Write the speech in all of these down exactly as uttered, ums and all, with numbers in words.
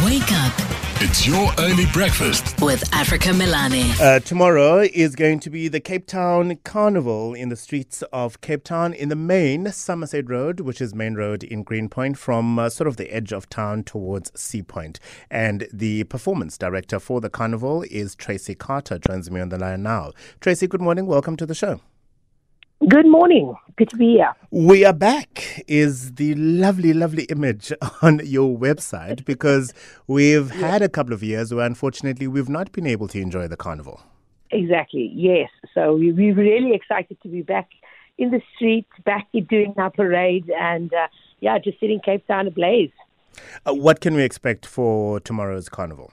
Wake up It's your early breakfast. with Africa Milani. Uh, tomorrow is going to be the Cape Town Carnival in the streets of Cape Town in the main Somerset Road, which is main road in Greenpoint, from uh, sort of the edge of town towards Sea Point. And the performance director for the carnival is Tracy Carter, joins me on the line now. Tracy, good morning. Welcome to the show. Good morning. Good to be here. We are back is the lovely, lovely image on your website, because we've had a couple of years where unfortunately we've not been able to enjoy the carnival. Exactly, yes. So we, we're really excited to be back in the streets, back doing our parade, and uh, yeah, just setting Cape Town ablaze. Uh, what can we expect for tomorrow's carnival?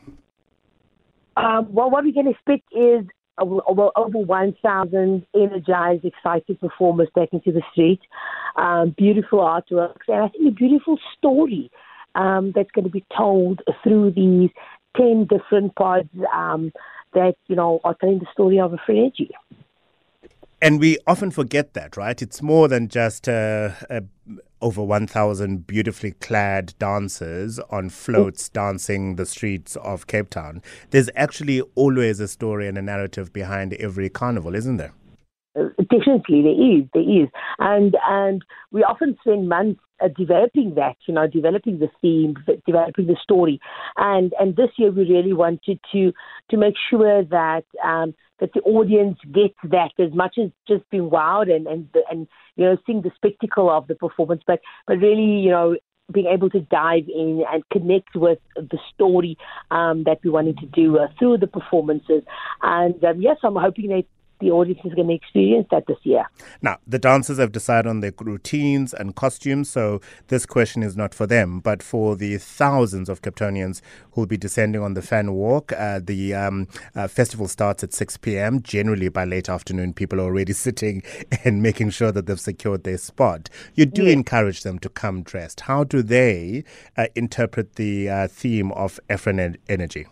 Um, well, what we can expect is over, over one thousand energized, excited performers taken to the street, um, beautiful artworks, and I think a beautiful story um, that's going to be told through these ten different pods um, that, you know, are telling the story of a Frenegy. And we often forget that, right? It's more than just uh, uh, over one thousand beautifully clad dancers on floats dancing the streets of Cape Town. There's actually always a story and a narrative behind every carnival, isn't there? Uh, Definitely, there is, there is. And and we often spend months uh, developing that, you know, developing the theme, developing the story. And and this year we really wanted to to make sure that um, that the audience gets that as much as just being wowed and, and, and you know, seeing the spectacle of the performance, but, but really, you know, being able to dive in and connect with the story um, that we wanted to do uh, through the performances. And um, yes, I'm hoping that the audience is going to experience that this year. Now, the dancers have decided on their routines and costumes, so this question is not for them, but for the thousands of Capetonians who will be descending on the Fan Walk. Uh, the um, uh, festival starts at six p.m. Generally, by late afternoon, people are already sitting and making sure that they've secured their spot. You do Yes. encourage them to come dressed. How do they uh, interpret the uh, theme of Afro Energy?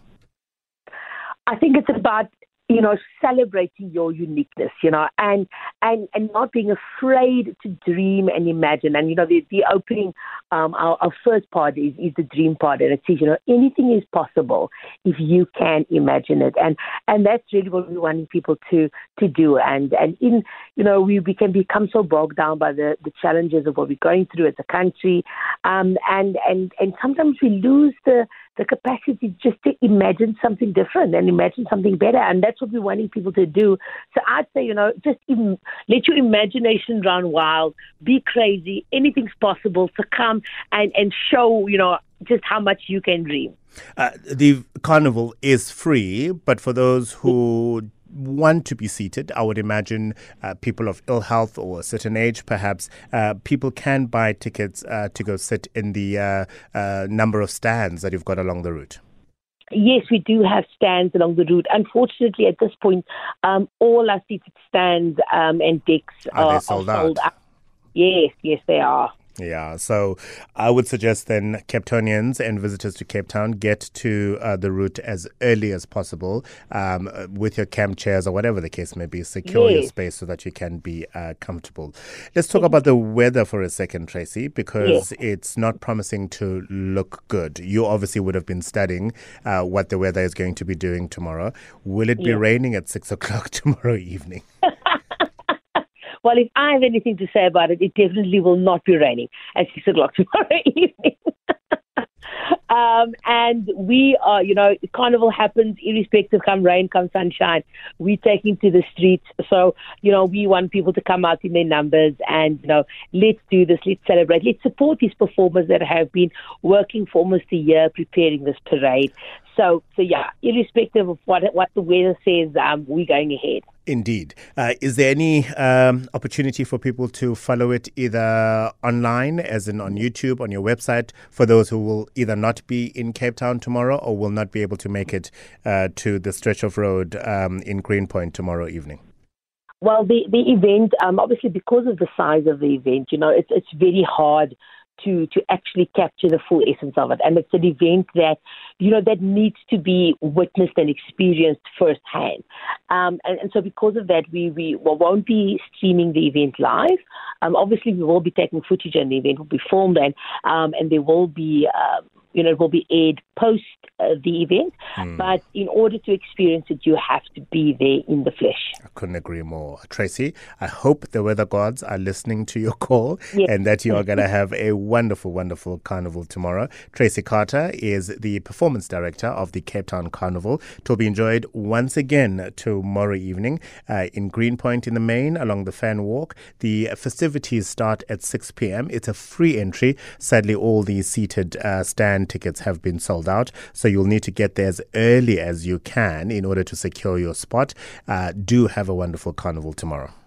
I think it's about, you know, celebrating your uniqueness, you know, and and, and not being afraid to dream and imagine. And, you know, the, the opening, um, our, our first part is, is the dream part. And it says, you know, anything is possible if you can imagine it. And and that's really what we want people to, to do. And, and in, you know, we, we can become so bogged down by the, the challenges of what we're going through as a country. Um, and, and, and sometimes we lose the, the capacity just to imagine something different and imagine something better. And that's what we're wanting people to do. So I'd say, you know, just Im- let your imagination run wild, be crazy, anything's possible, to come and, and show, you know, just how much you can dream. Uh, the carnival is free, but for those who want to be seated, I would imagine uh, people of ill health or a certain age, perhaps, uh, people can buy tickets uh, to go sit in the uh, uh, number of stands that you've got along the route. Yes, we do have stands along the route. Unfortunately, at this point, um, all our seated stands um, and decks Are are, they sold are sold out? out. Yes, yes, they are. Yeah, so I would suggest then Capetonians and visitors to Cape Town get to uh, the route as early as possible um, uh, with your camp chairs or whatever the case may be. Secure your Yes. space so that you can be uh, comfortable. Let's talk about the weather for a second, Tracy, because it's not promising to look good. You obviously would have been studying uh, what the weather is going to be doing tomorrow. Will it be Yeah. raining at six o'clock tomorrow evening? Well, if I have anything to say about it, it definitely will not be raining at six o'clock tomorrow evening. um, and we are, you know, carnival happens irrespective, come rain, come sunshine. We're taking to the streets. So, you know, we want people to come out in their numbers and, you know, let's do this, let's celebrate, let's support these performers that have been working for almost a year preparing this parade. So, so yeah, irrespective of what what the weather says, um, we're going ahead. Indeed. Uh, is there any um, opportunity for people to follow it either online, as in on YouTube, on your website, for those who will either not be in Cape Town tomorrow or will not be able to make it uh, to the stretch of road um, in Greenpoint tomorrow evening? Well, the, the event, um, obviously because of the size of the event, you know, it's it's very hard to to actually capture the full essence of it. And it's an event that, you know, that needs to be witnessed and experienced firsthand. Um, and, and so because of that, we, we well, won't be streaming the event live. Um, obviously, we will be taking footage and the event will be filmed and, um, and there will be, uh, you know, it will be aired post uh, the event. Mm. But in order to experience it, you have to be there in the flesh. I couldn't agree more. Tracy, I hope the weather gods are listening to your call yes. and that you are going to have a wonderful, wonderful carnival tomorrow. Tracy Carter is the performance director of the Cape Town Carnival, to be enjoyed once again tomorrow evening uh, in Greenpoint in the Main along the Fan Walk. The festivities start at six p.m. It's a free entry. Sadly, all the seated uh, stand tickets have been sold out, so you'll need to get there as early as you can in order to secure your spot. Uh, do have a wonderful carnival tomorrow.